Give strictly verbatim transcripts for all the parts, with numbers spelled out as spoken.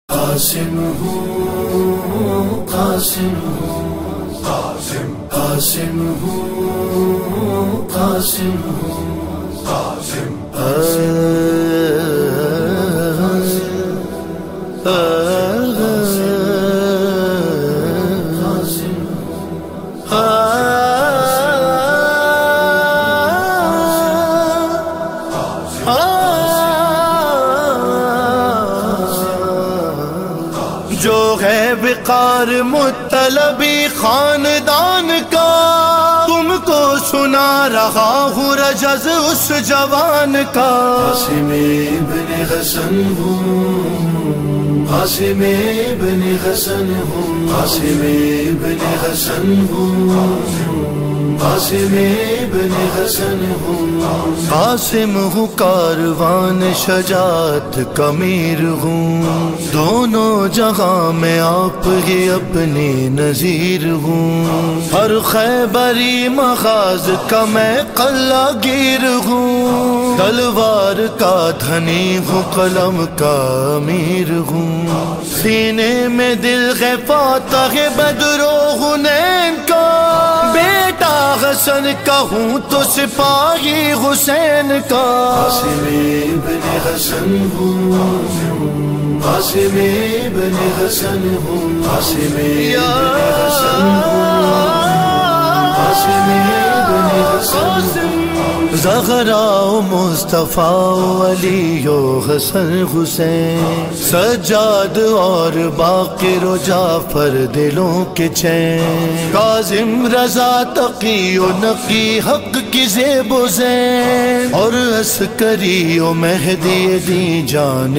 قاسم ہوں قاسم ہوں قاسم قاسم ہوں قاسم ہوں قاسم جو ہے وقار مطلبی خاندان کا، تم کو سنا رہا ہوں رجز اس جوان کا۔ قاسم ابن حسن ہوں قاسم ابن حسن ہوں قاسم ابن حسن ہوں قاسم ابن حسن ہوں قاسم ہوں کاروان شجاعت کا میر ہوں، دونوں جہاں میں آپ ہی اپنی نظیر ہوں، ہر خیبری مغاز کا میں قلعہ گیر ہوں، تلوار کا دھنی ہوں قلم کا امیر ہوں، سینے میں دل ہے فاتح بدر و حنین کا، بیٹا حسن کا ہوں تو سپاہی حسین کا۔ قاسم ابن حسن ہوں قاسم ابن حسن ہوں قاسم ابن حسن ہوں قاسم ابن حسن زہرا و مصطفیٰ و علی و حسن حسین، سجاد اور باقر و جعفر دلوں کے چین، کاظم رضا تقی و نقی حق کی زیب و زین، اور عسکری و مہدی دی جان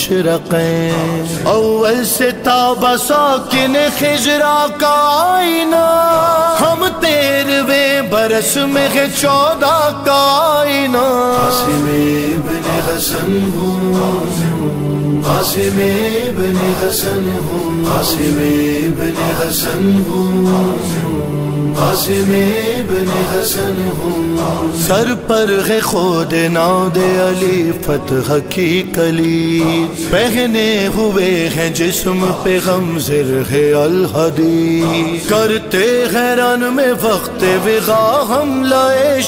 مشرقین، اول سے تابہ ساکن خجرا کا آئینہ، ہم تیرویں برس میں ہے چودہ کا آئینہ۔ قاسم ابن حسن ہوں قاسم ابن حسن ہوں قاسم ابن حسن ہوں قاسم ابن حسن ہوں سر پر ہے خود ناد علی فتح کی کلی، پہنے ہوئے ہیں جسم پہ غمزر ہے الحدید، کرتے ہیں رن میں وقت وغا حملہ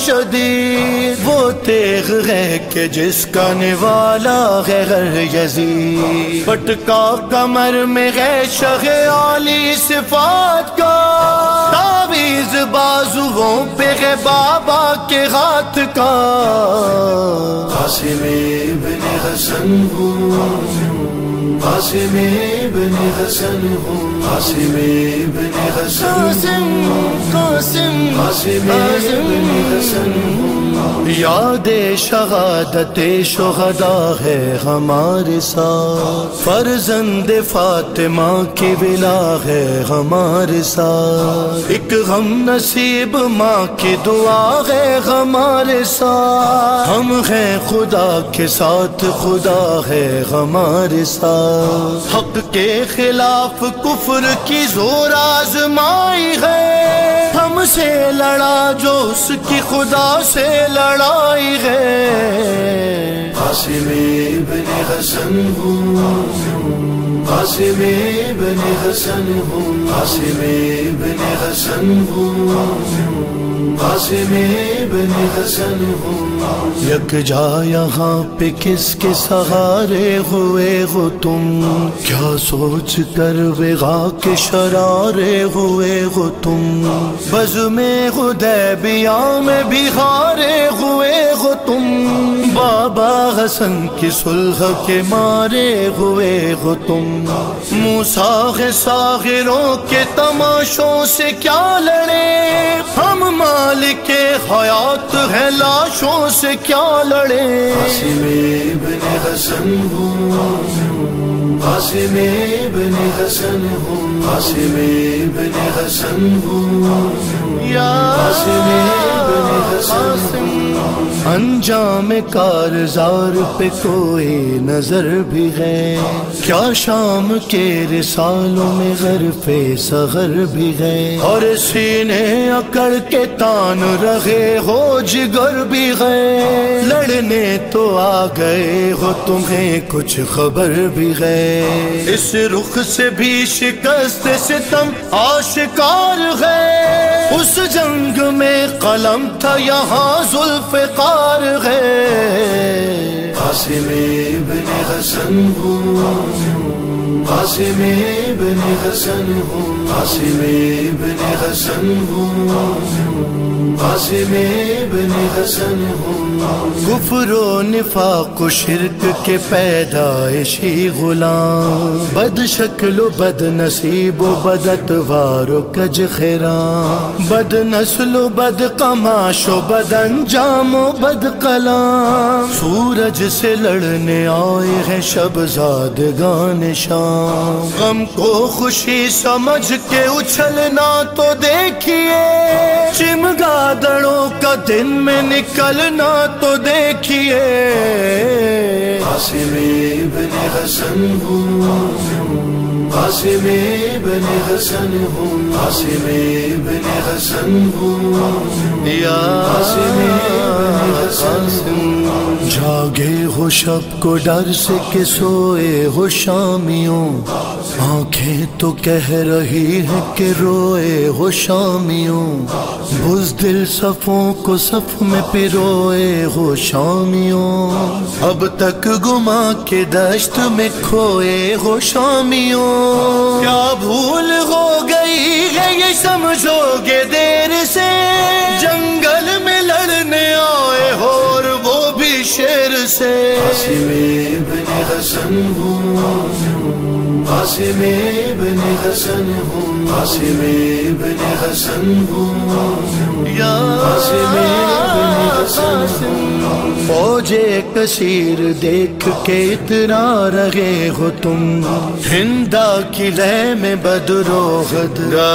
شدید، وہ تیغ ہے کہ جس کا نوالا ہے غیر یزید، پٹکا کمر میں ہے شہ عالی صفات کا، تعویذ بازوؤں پہ ہے بابا کے ہاتھ کا۔ قاسم ابن حسن ہوں قاسم ابن حسن ہوں قاسم ابن حسن ہوں قاسم قاسم ابن حسن ہوں یاد شہادت شہداء ہے ہمارے ساتھ، فرزند فاطمہ کی ولا ہے ہمارے ساتھ، ایک غم نصیب ماں کی دعا ہے ہمارے ساتھ، ہم ہیں خدا کے ساتھ خدا ہے ہمارے ساتھ، حق کے خلاف کفر کی زور آزمائی ہے، ہم سے لڑا جو اس کی خدا سے لڑائی ہے۔ قاسم ابن حسن ہوں قاسم ابن حسن ہوں قاسم ابن حسن ہوں قاسم ابن حسن ہوں یک جا یہاں پہ کس کے سہارے ہوئے ہو تم، کیا سوچ کر وغا کے شرارے ہوئے ہو تم، بزم حدیبیہ میں بھی ہارے ہوئے ہو تم، بابا حسن کی صلح کے مارے ہوئے ہو تم، موسیٰ ساغروں کے تماشوں سے کیا لڑے، ہم مالک حیات ہے لاشوں سے کیا لڑے۔ قاسم ابن حسن ہوں قاسم ابن حسن ہوں قاسم ابن حسن ہوں یا قاسم ابن حسن انجام کارزار پہ کوئی نظر بھی ہے کیا شام کے رسالوں میں غرف صغر بھی ہے اور سینے اکڑ کے تان رہے ہو جگر بھی ہے لڑنے تو آ گئے ہو تمہیں کچھ خبر بھی ہے اس رخ سے بھی شکست ستم آشکار ہے اس جنگ میں قلم تھا یہاں ذوالفقار ہے قاسم ابن حسن ہوں قاسم ابن حسن ہوں قاسم ابن حسن ہوں قاسم ابن حسن ہوں کفر و نفاق و شرک کے پیدائشی غلام بد شکل و بد نصیب و بد اتوار و کج خیرام بد نسل و بد قماش و بد انجام و بد کلام سورج سے لڑنے آئے ہیں شبزادگان شام غم کو خوشی سمجھ کے اچھلنا تو دیکھیے چمگادڑوں کا دن میں نکلنا تو دیکھیے قاسم ابن حسن ہوں قاسم ابن حسن ہوں قاسم ابن حسن ہوں یا قاسم ابن حسن جاگے ہو شب کو ڈر سے کہ سوئے ہو شامیوں آنکھیں تو کہہ رہی ہے کہ روئے ہو شامیوں بزدل صفوں کو صف میں پروئے ہو شامیوں اب تک گما کے دشت میں کھوئے ہو شامیوں کیا بھول ہو گئی ہے یہ سمجھو گے دیر سے جنگل میں لڑنے آئے ہو اور وہ بھی شیر سے قاسم ابن حسن ہوں قاسم ابن حسن ہوں قاسم ابن حسن ہوں یا قاسم ابن حسن ہوں فوج کثیر دیکھ کے اتنا رہے ہو تم ہندا کی لے میں بدر و غدرا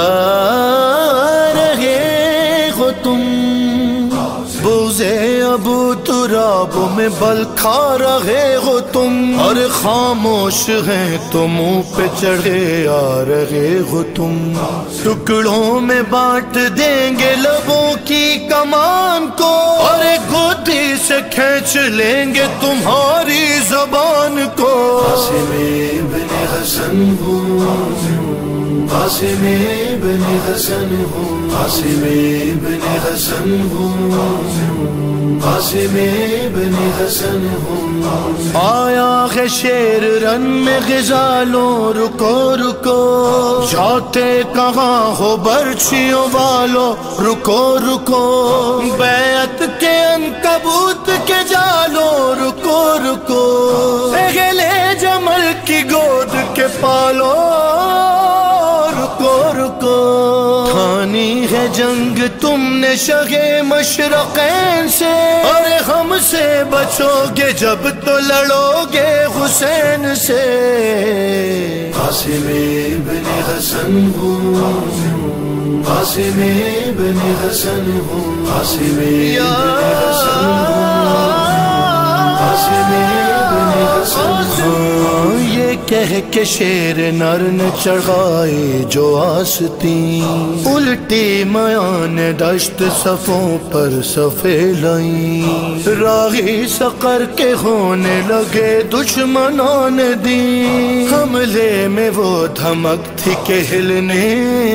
رہے ہو تم بوزے ابو تراب میں بل کھا رہے ہو تم اور خاموش ہیں تو منہ پہ چڑھے آ رہے ہو تم ٹکڑوں میں بانٹ دیں گے لبوں کی کمان کو اور ایک گوتی سے کھینچ لیں گے تمہاری زبان کو قاسم ابن حسن ہوں قاسم ابن حسن ہوں قاسم ابن حسن ہوں قاسم ابن حسن ہوں آیا ہے شیر رن میں غزالوں رکو رکو جاتے کہاں ہو برچھیوں والو رکو رکو بیعت کے عنکبوت کے جالو رکو رکو اگلے جمل کی گود کے پالو رکو رکو کھانی ہے جنگ تم نے شگے مشرقین سے اور ہم سے بچو گے جب تو لڑو گے حسین سے قاسم ابن حسن ہوں قاسم ابن حسن ہوں قاسم ابن حسن ہوں قاسم ابن حسن ہوں یہ کہہ کے شیر نر نے چڑھائی جو آستین الٹی میان دشت صفوں پر صفے لائیں راہی سقر کے ہونے لگے دشمنان دین حملے میں وہ دھمک تھی کہ ہلنے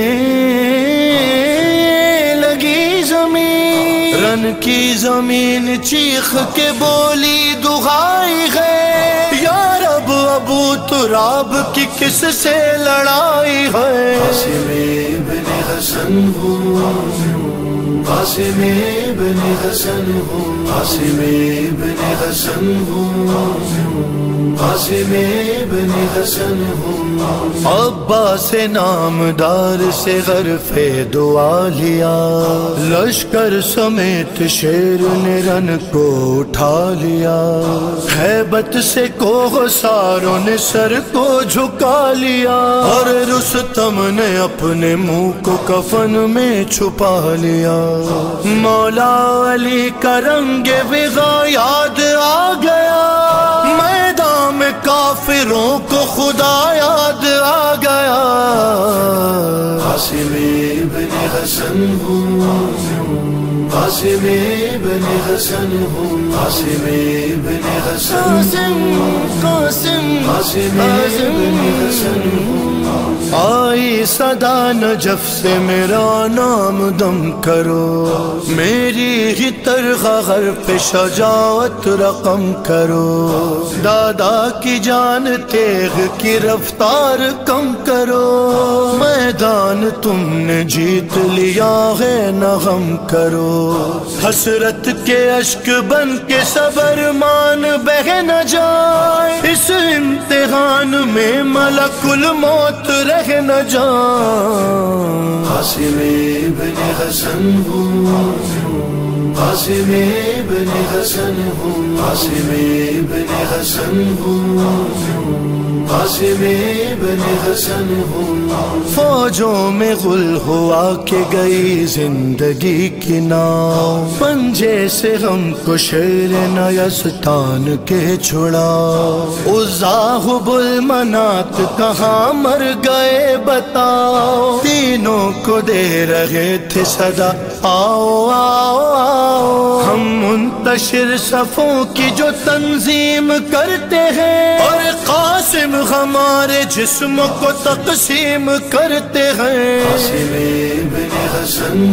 لگی زمین رن کی زمین چیخ کے بولی دعائی ہے یا رب ابو تراب کی کس سے لڑائی ہے قاسم ابن حسن ہوں قاسم ابن حسن ہوں قاسم ابن حسن ہوں قاسم ابن حسن ہوں، عباس نامدار سے غرف دعا لیا، لشکر سمیت شیر نے رن کو اٹھا لیا، ہیبت سے کوہساروں نے سر کو جھکا لیا، اور رستم نے اپنے منہ کو کفن میں چھپا لیا، مولا علی کا رنگ بغا یاد آ گیا، میدان میں کافروں کو خدا یاد آ گیا، قاسم ابن حسن ہوں، قاسم ابن حسن ہوں، قاسم ابن حسن قاسم قاسم قاسم ابن حسن ہوں، آئی صدا نجف سے میرا نام دم کرو، میری ہی ترخہ غرف شجاعت رقم کرو، دادا کی جان تیغ کی رفتار کم کرو، میدان تم نے جیت لیا ہے نہ غم کرو، حسرت کے اشک بن کے صبر مان بہہ نہ جائے، اس امتحان میں ملک الموت رہ نہ جائے، قاسم ابن حسن ہوں، قاسم ابن حسن ہوں، قاسم ابن حسن ہوں، قاسم ابن حسن ہوں، فوجوں میں غل ہوا کہ گئی زندگی کی ناؤ، پنجے سے ہم کو شیر نیستان کے چھڑا، عزا حبل منات کہاں مر گئے بتاؤ، تینوں کو دے رہے تھے صدا آؤ آؤ آؤ، ہم منتشر صفوں کی جو تنظیم کرتے ہیں، اور قاسم ہمارے جسم کو تقسیم کرتے ہیں، قاسم ابن حسن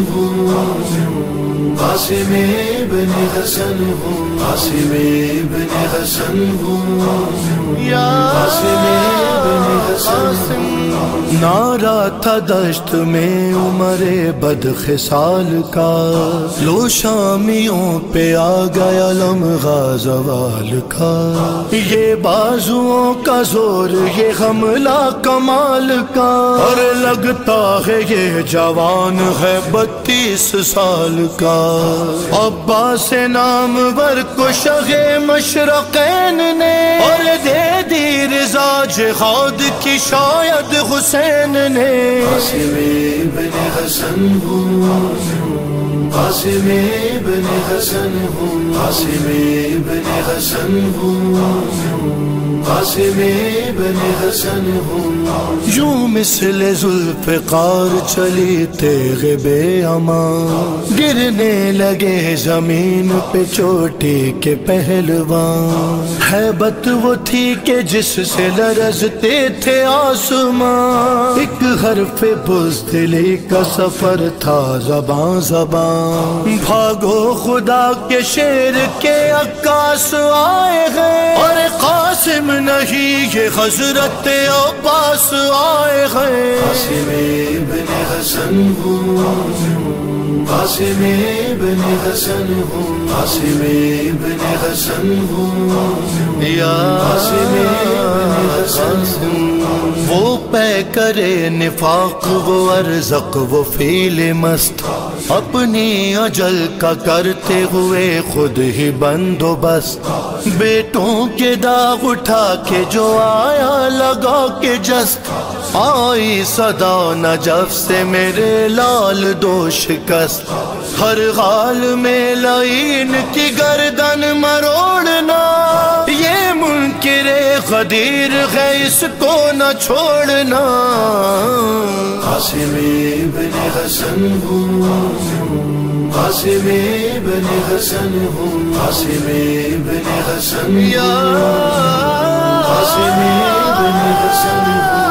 ہوں، قاسم ابن حسن ہوں، قاسم ابن حسن ہوں، یا قاسم ابن حسن قاسم، نعرہ تھا دشت میں عمر بد خصال کا، لو شامیوں پہ آ گیا لمغہ زوال کا، یہ بازوؤں کا زور یہ حملہ کمال کا، اور لگتا ہے یہ جوان ہے بتیس سال کا، عباس نامور کو شہ مشرقین نے، اور دے دی رضا جہاد کی شاید حسین نے، قاسم ابن حسن ہوں، قاسم ابن حسن ہوں، قاسم ابن حسن ہوں، قاسم ابن حسن ہوں، یوں مثل ذوالفقار چلی تیغ بے امان، گرنے لگے زمین پہ چوٹی کے پہلوان، ہیبت وہ تھی کہ جس سے لرزتے تھے آسمان، ایک حرف بزدلی کا سفر تھا زباں زبان، بھاگو خدا کے شیر کے عکاس آئے ہیں، اور قاسم نہیں یہ حضرت عباس آئے ہیں، قاسم ابن حسن ہوں، قاسم ابن حسن ہوں، قاسم ابن حسن ہوں، یا قاسم ابن حسن، وہ پے کرے نفاق وہ ارزق وہ فیل مست، اپنی اجل کا کرتے ہوئے خود ہی بندوبست، بیٹوں کے داغ اٹھا کے جو آیا لگا کے جست، آئی صدا نجف سے میرے لال دو شکست، ہر حال میں لعین کی گردن مروڑنا، یہ منکر غدیر ہے اس کو نہ چھوڑنا، قاسم ابن حسن ہوں، قاسم ابن حسن ہوں، قاسم ابن حسن یا قاسم ابن حسن ہوں،